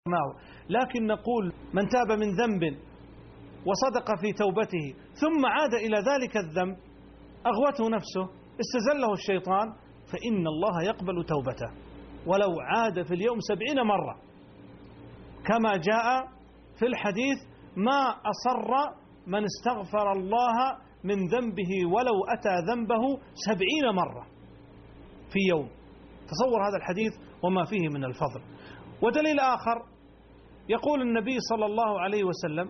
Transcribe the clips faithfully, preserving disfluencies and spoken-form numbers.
لكن نقول من تاب من ذنب وصدق في توبته ثم عاد إلى ذلك الذنب أغوته نفسه استزله الشيطان فإن الله يقبل توبته ولو عاد في اليوم سبعين مرة، كما جاء في الحديث: ما أصر من استغفر الله من ذنبه ولو أتى ذنبه سبعين مرة في يوم. تصور هذا الحديث وما فيه من الفضل. ودليل آخر يقول النبي صلى الله عليه وسلم: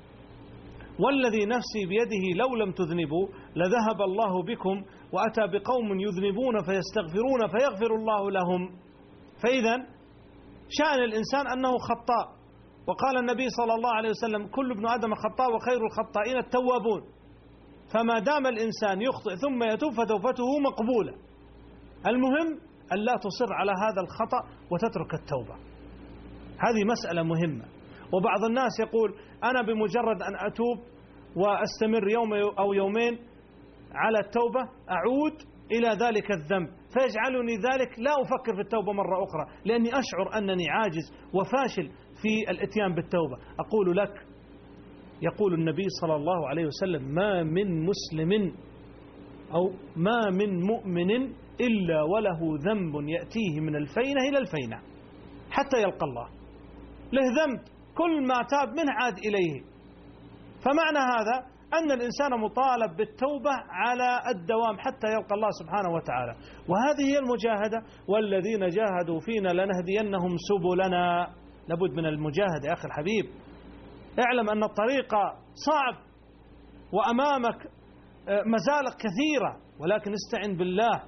والذي نفسي بيده لو لم تذنبوا لذهب الله بكم وأتى بقوم يذنبون فيستغفرون فيغفر الله لهم. فإذا شأن الإنسان أنه خطاء، وقال النبي صلى الله عليه وسلم: كل ابن آدم خطاء وخير الخطائين التوابون. فما دام الإنسان يخطئ ثم يتوب فتوبته مقبولة. المهم أن لا تصر على هذا الخطأ وتترك التوبة، هذه مسألة مهمة. وبعض الناس يقول: أنا بمجرد أن أتوب وأستمر يوم أو يومين على التوبة أعود إلى ذلك الذنب، فيجعلني ذلك لا أفكر في التوبة مرة أخرى لأني أشعر أنني عاجز وفاشل في الاتيان بالتوبة. أقول لك، يقول النبي صلى الله عليه وسلم: ما من مسلم أو ما من مؤمن إلا وله ذنب يأتيه من الفينة إلى الفينة حتى يلقى الله. له ذنب كل ما تاب منه عاد إليه. فمعنى هذا أن الإنسان مطالب بالتوبة على الدوام حتى يلقى الله سبحانه وتعالى، وهذه هي المجاهدة: والذين جاهدوا فينا لنهدينهم سبلنا. لابد من المجاهدة يا أخي الحبيب. اعلم أن الطريق صعب وأمامك مزالق كثيرة، ولكن استعن بالله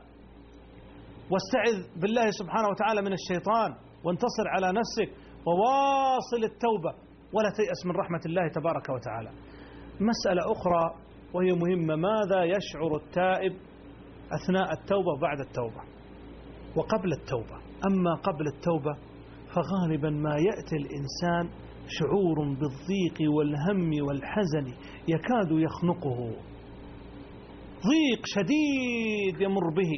واستعذ بالله سبحانه وتعالى من الشيطان وانتصر على نفسك وواصل التوبة ولا تيأس من رحمة الله تبارك وتعالى. مسألة أخرى وهي مهمة: ماذا يشعر التائب أثناء التوبة وبعد التوبة وقبل التوبة؟ أما قبل التوبة فغالبا ما يأتي الإنسان شعور بالضيق والهم والحزن يكاد يخنقه، ضيق شديد يمر به،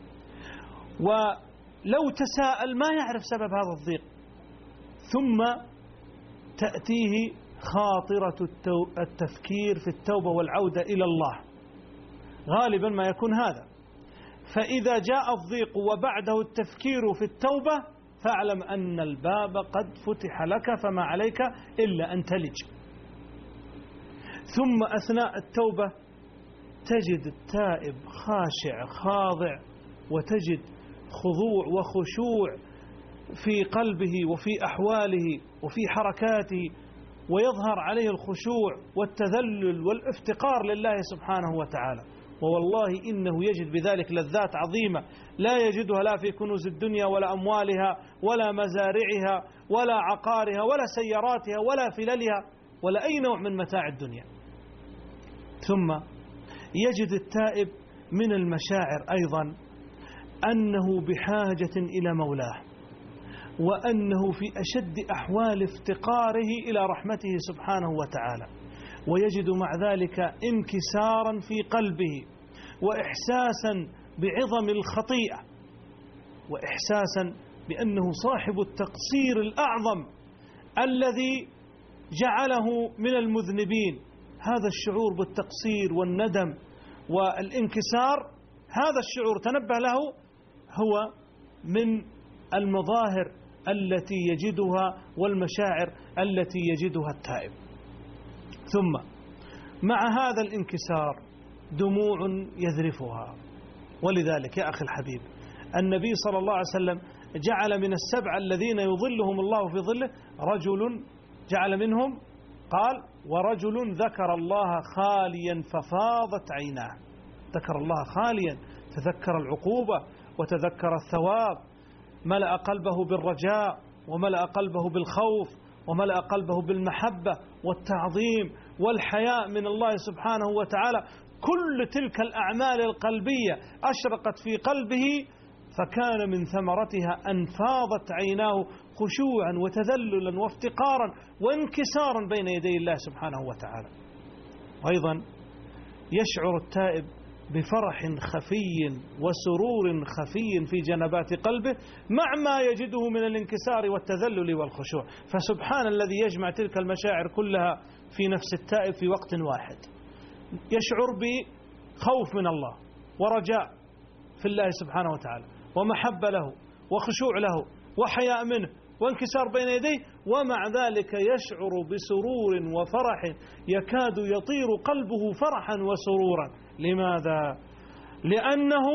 ولو تساءل ما يعرف سبب هذا الضيق، ثم تأتيه خاطرة التفكير في التوبة والعودة إلى الله، غالبا ما يكون هذا. فإذا جاء الضيق وبعده التفكير في التوبة فاعلم أن الباب قد فتح لك فما عليك إلا أن تلج. ثم أثناء التوبة تجد التائب خاشع خاضع، وتجد خضوع وخشوع في قلبه وفي أحواله وفي حركاته، ويظهر عليه الخشوع والتذلل والافتقار لله سبحانه وتعالى. ووالله إنه يجد بذلك لذات عظيمة لا يجدها لا في كنوز الدنيا ولا أموالها ولا مزارعها ولا عقارها ولا سياراتها ولا فللها ولا أي نوع من متاع الدنيا. ثم يجد التائب من المشاعر أيضا أنه بحاجة إلى مولاه، وأنه في أشد أحوال افتقاره إلى رحمته سبحانه وتعالى، ويجد مع ذلك انكسارا في قلبه وإحساسا بعظم الخطيئة وإحساسا بأنه صاحب التقصير الأعظم الذي جعله من المذنبين. هذا الشعور بالتقصير والندم والانكسار، هذا الشعور تنبه له، هو من المظاهر التي يجدها والمشاعر التي يجدها التائب. ثم مع هذا الانكسار دموع يذرفها. ولذلك يا أخي الحبيب النبي صلى الله عليه وسلم جعل من السبع الذين يظلهم الله في ظله رجل، جعل منهم قال: ورجل ذكر الله خاليا ففاضت عيناه. ذكر الله خاليا، تذكر العقوبة وتذكر الثواب، ملأ قلبه بالرجاء وملأ قلبه بالخوف وملأ قلبه بالمحبة والتعظيم والحياء من الله سبحانه وتعالى. كل تلك الأعمال القلبية أشرقت في قلبه، فكان من ثمرتها أن فاضت عيناه خشوعا وتذللا وافتقارا وانكسارا بين يدي الله سبحانه وتعالى. وأيضا يشعر التائب بفرح خفي وسرور خفي في جنبات قلبه مع ما يجده من الانكسار والتذلل والخشوع. فسبحان الذي يجمع تلك المشاعر كلها في نفس التائب في وقت واحد، يشعر بخوف من الله ورجاء في الله سبحانه وتعالى ومحبة له وخشوع له وحياء منه وانكسار بين يديه، ومع ذلك يشعر بسرور وفرح يكاد يطير قلبه فرحا وسرورا. لماذا؟ لأنه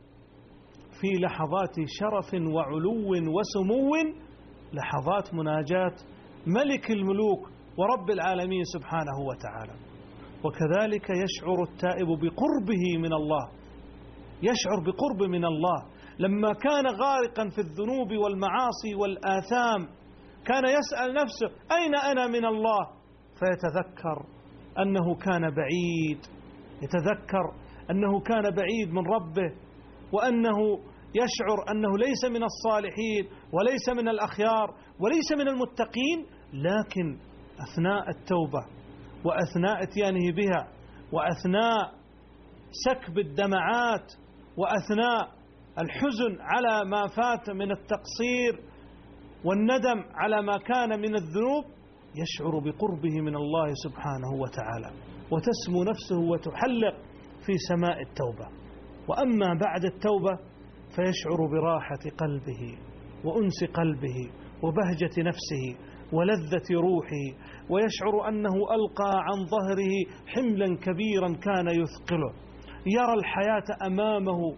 في لحظات شرف وعلو وسمو، لحظات مناجاة ملك الملوك ورب العالمين سبحانه وتعالى. وكذلك يشعر التائب بقربه من الله، يشعر بقرب من الله. لما كان غارقا في الذنوب والمعاصي والآثام كان يسأل نفسه أين أنا من الله، فيتذكر أنه كان بعيد، يتذكر أنه كان بعيد من ربه، وأنه يشعر أنه ليس من الصالحين وليس من الأخيار وليس من المتقين. لكن أثناء التوبة وأثناء اتيانه بها وأثناء سكب الدمعات وأثناء الحزن على ما فات من التقصير والندم على ما كان من الذنوب يشعر بقربه من الله سبحانه وتعالى، وتسمو نفسه وتحلق في سماء التوبة. وأما بعد التوبة فيشعر براحة قلبه وأنس قلبه وبهجة نفسه ولذة روحه، ويشعر أنه ألقى عن ظهره حملا كبيرا كان يثقله، يرى الحياة أمامه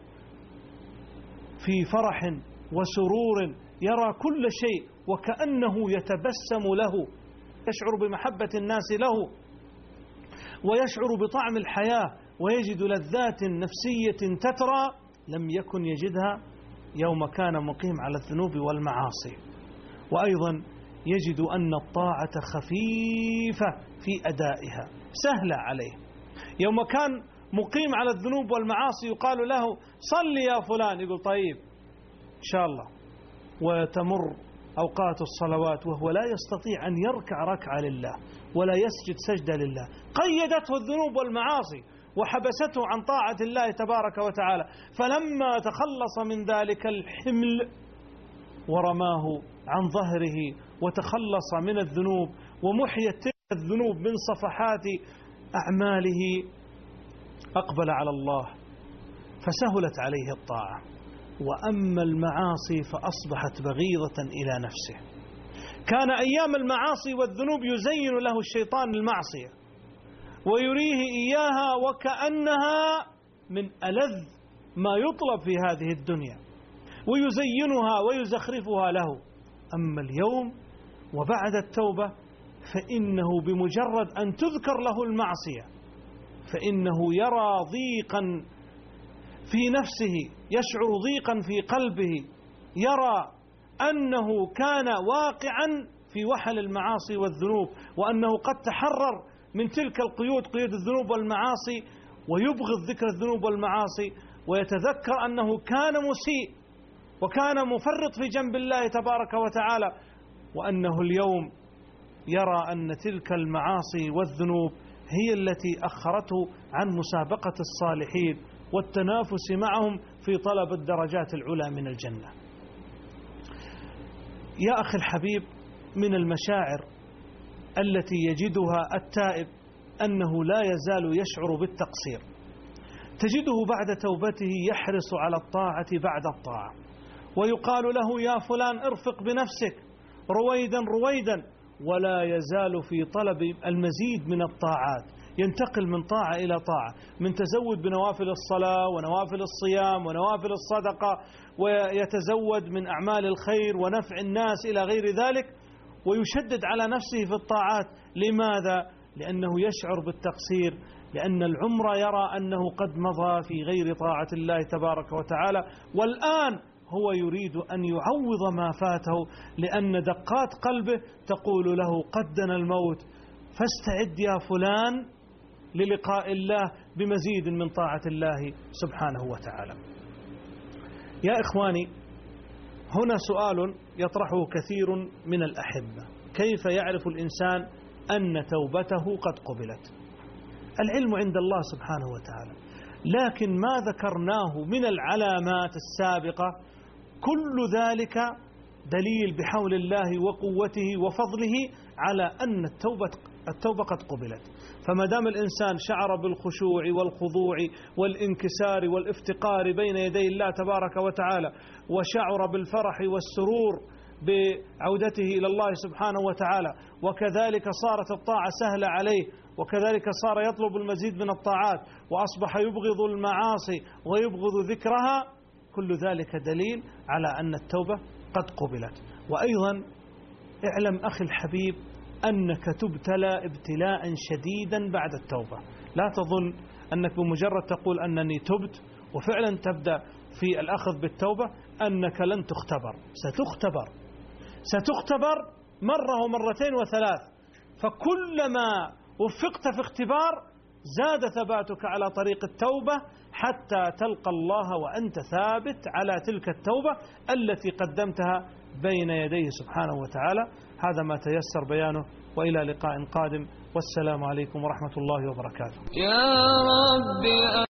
في فرح وسرور، يرى كل شيء وكأنه يتبسم له، يشعر بمحبة الناس له ويشعر بطعم الحياة ويجد لذات نفسية تترى لم يكن يجدها يوم كان مقيم على الذنوب والمعاصي. وأيضا يجد أن الطاعة خفيفة في أدائها سهلة عليه. يوم كان مقيم على الذنوب والمعاصي يقال له صل يا فلان، يقول طيب إن شاء الله، وتمر أوقات الصلوات وهو لا يستطيع أن يركع ركعة لله ولا يسجد سجدة لله. قيدته الذنوب والمعاصي وحبسته عن طاعة الله تبارك وتعالى، فلما تخلص من ذلك الحمل ورماه عن ظهره وتخلص من الذنوب ومحيت تلك الذنوب من صفحات أعماله، أقبل على الله فسهلت عليه الطاعة. وأما المعاصي فأصبحت بغيضة إلى نفسه. كان أيام المعاصي والذنوب يزين له الشيطان المعصية ويريه إياها وكأنها من ألذ ما يطلب في هذه الدنيا، ويزينها ويزخرفها له. أما اليوم وبعد التوبة فإنه بمجرد أن تذكر له المعصية فإنه يرى ضيقا في نفسه، يشعر ضيقا في قلبه، يرى أنه كان واقعا في وحل المعاصي والذنوب، وأنه قد تحرر من تلك القيود، قيود الذنوب والمعاصي، ويبغض ذكر الذنوب والمعاصي، ويتذكر أنه كان مسيء وكان مفرط في جنب الله تبارك وتعالى، وأنه اليوم يرى أن تلك المعاصي والذنوب هي التي أخرته عن مسابقة الصالحين والتنافس معهم في طلب الدرجات العلى من الجنة. يا أخي الحبيب، من المشاعر التي يجدها التائب أنه لا يزال يشعر بالتقصير. تجده بعد توبته يحرص على الطاعة بعد الطاعة، ويقال له يا فلان ارفق بنفسك رويدا رويدا، ولا يزال في طلب المزيد من الطاعات، ينتقل من طاعة إلى طاعة، من تزود بنوافل الصلاة ونوافل الصيام ونوافل الصدقة، ويتزود من أعمال الخير ونفع الناس إلى غير ذلك، ويشدد على نفسه في الطاعات. لماذا؟ لأنه يشعر بالتقصير، لأن العمر يرى أنه قد مضى في غير طاعة الله تبارك وتعالى، والآن هو يريد أن يعوض ما فاته، لأن دقات قلبه تقول له قد دنا الموت، فاستعد يا فلان للقاء الله بمزيد من طاعة الله سبحانه وتعالى. يا إخواني، هنا سؤال يطرحه كثير من الأحبة: كيف يعرف الإنسان أن توبته قد قبلت؟ العلم عند الله سبحانه وتعالى، لكن ما ذكرناه من العلامات السابقة كل ذلك دليل بحول الله وقوته وفضله على أن التوبة التوبة قد قبلت. فما دام الإنسان شعر بالخشوع والخضوع والانكسار والافتقار بين يدي الله تبارك وتعالى، وشعر بالفرح والسرور بعودته إلى الله سبحانه وتعالى، وكذلك صارت الطاعة سهلة عليه، وكذلك صار يطلب المزيد من الطاعات، وأصبح يبغض المعاصي ويبغض ذكرها، كل ذلك دليل على أن التوبة قد قبلت. وأيضا اعلم أخي الحبيب أنك تبتلى ابتلاء شديدا بعد التوبة. لا تظن أنك بمجرد تقول أنني تبت وفعلا تبدأ في الأخذ بالتوبة أنك لن تختبر. ستختبر ستختبر مرة ومرتين وثلاث، فكلما وفقت في اختبار زاد ثباتك على طريق التوبة حتى تلقى الله وأنت ثابت على تلك التوبة التي قدمتها بين يديه سبحانه وتعالى. هذا ما تيسر بيانه، وإلى لقاء قادم، والسلام عليكم ورحمة الله وبركاته. يا رب